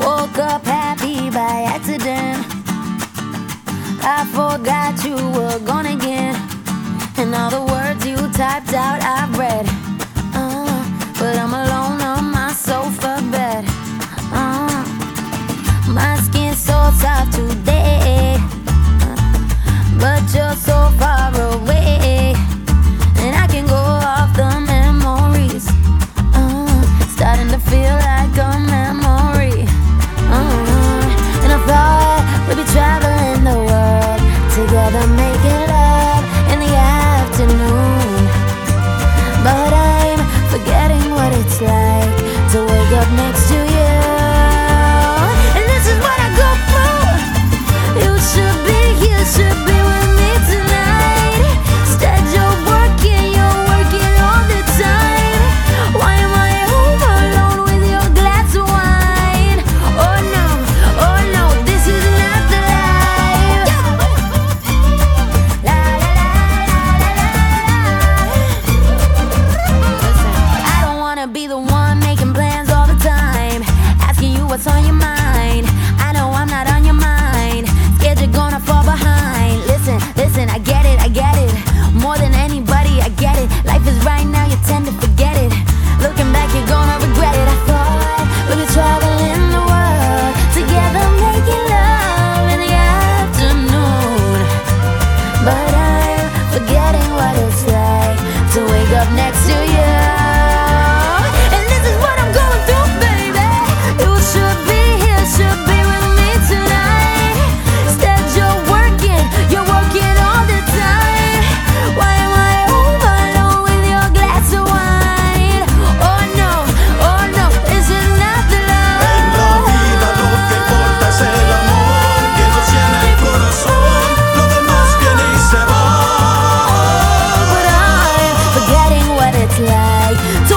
Woke up happy by accident. I forgot you were gone again, and all the words you typed out I've read. But I'm alone on my sofa bed. My skin's so soft today, but you're so far away, and I can go off the memories. Starting to feel like a memory. And I thought we'd be traveling the world together, making love in the afternoon. But I'm forgetting what it's like to wake up next to you. And this is what I go through. You should be with me tonight. Instead you're working all the time. Why am I home alone with your glass of wine? Oh no, this is not the life. La la la la la la. Listen, I don't wanna be the one making plans all the time, asking you what's on your mind. I know I'm not on your mind, scared you're gonna fall behind. Listen, I get it. More than anybody, I get it. Life is right now, you tend to forget it. Looking back, you're gonna regret it. I thought we were traveling the world together, making love in the afternoon. But I'm forgetting what it's like to wake up next to you. And this is what I'm going through, baby. You should be with me tonight. Instead you're working all the time. Why am I home alone with your glass of wine? Oh no, this is not the love. En la vida lo que importa es el amor que nos llena el corazón. Lo demás viene y se va. But I'm forgetting what it's like to